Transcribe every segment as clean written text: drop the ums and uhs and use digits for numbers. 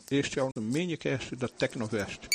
Este é o minicast da Tecnovest.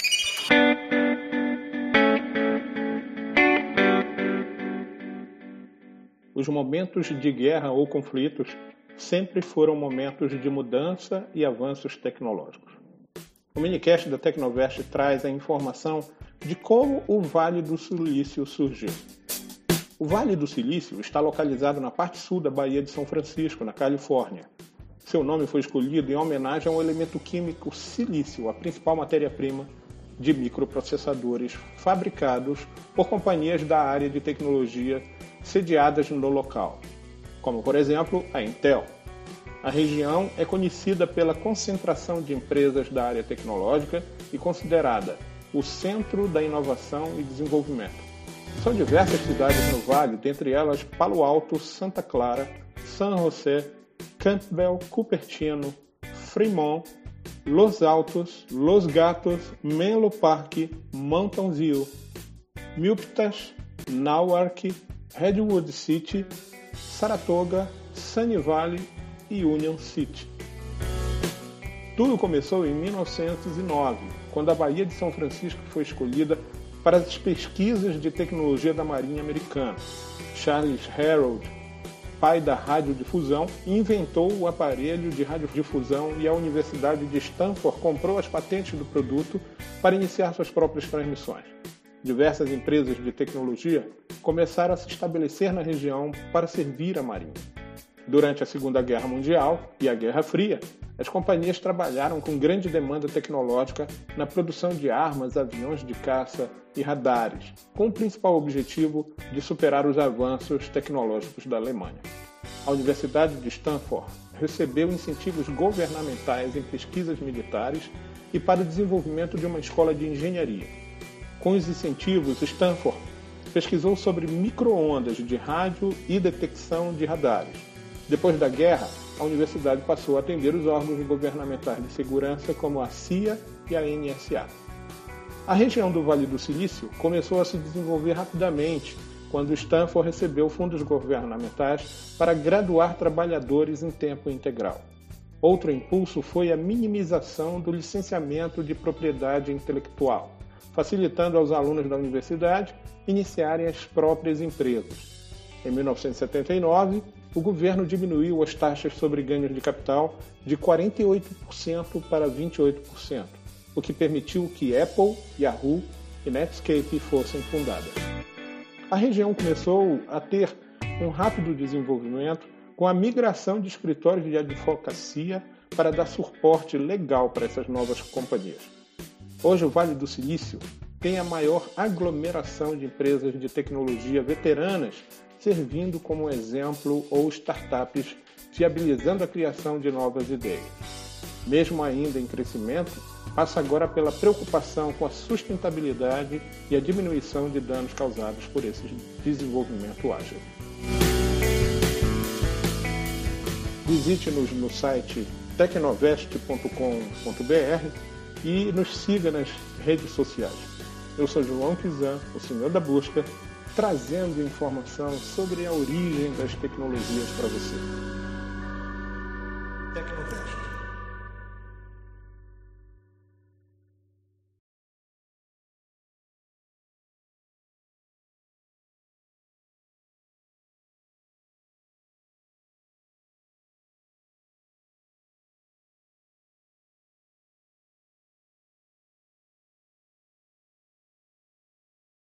Os momentos de guerra ou conflitos sempre foram momentos de mudança e avanços tecnológicos. O minicast da Tecnovest traz a informação de como o Vale do Silício surgiu. O Vale do Silício está localizado na parte sul da Baía de São Francisco, na Califórnia. Seu nome foi escolhido em homenagem ao elemento químico silício, a principal matéria-prima de microprocessadores fabricados por companhias da área de tecnologia sediadas no local, como, por exemplo, a Intel. A região é conhecida pela concentração de empresas da área tecnológica e considerada o centro da inovação e desenvolvimento. São diversas cidades no Vale, dentre elas Palo Alto, Santa Clara, San José, Campbell, Cupertino, Fremont, Los Altos, Los Gatos, Menlo Park, Mountain View, Milpitas, Newark, Redwood City, Saratoga, Sunny Valley e Union City. Tudo começou em 1909, quando a Baía de São Francisco foi escolhida para as pesquisas de tecnologia da Marinha Americana. Charles Harold, pai da radiodifusão, inventou o aparelho de radiodifusão e a Universidade de Stanford comprou as patentes do produto para iniciar suas próprias transmissões. Diversas empresas de tecnologia começaram a se estabelecer na região para servir a Marinha. Durante a Segunda Guerra Mundial e a Guerra Fria, as companhias trabalharam com grande demanda tecnológica na produção de armas, aviões de caça e radares, com o principal objetivo de superar os avanços tecnológicos da Alemanha. A Universidade de Stanford recebeu incentivos governamentais em pesquisas militares e para o desenvolvimento de uma escola de engenharia. Com os incentivos, Stanford pesquisou sobre micro-ondas de rádio e detecção de radares. Depois da guerra, a universidade passou a atender os órgãos governamentais de segurança como a CIA e a NSA. A região do Vale do Silício começou a se desenvolver rapidamente quando Stanford recebeu fundos governamentais para graduar trabalhadores em tempo integral. Outro impulso foi a minimização do licenciamento de propriedade intelectual, facilitando aos alunos da universidade iniciarem as próprias empresas. Em 1979, o governo diminuiu as taxas sobre ganhos de capital de 48% para 28%, o que permitiu que Apple, Yahoo e Netscape fossem fundadas. A região começou a ter um rápido desenvolvimento com a migração de escritórios de advocacia para dar suporte legal para essas novas companhias. Hoje, o Vale do Silício tem a maior aglomeração de empresas de tecnologia veteranas servindo como exemplo ou startups viabilizando a criação de novas ideias. Mesmo ainda em crescimento, passa agora pela preocupação com a sustentabilidade e a diminuição de danos causados por esse desenvolvimento ágil. Visite-nos no site tecnovest.com.br e nos siga nas redes sociais. Eu sou João Kizan, o Senhor da Busca, trazendo informação sobre a origem das tecnologias para você. Tecnovest.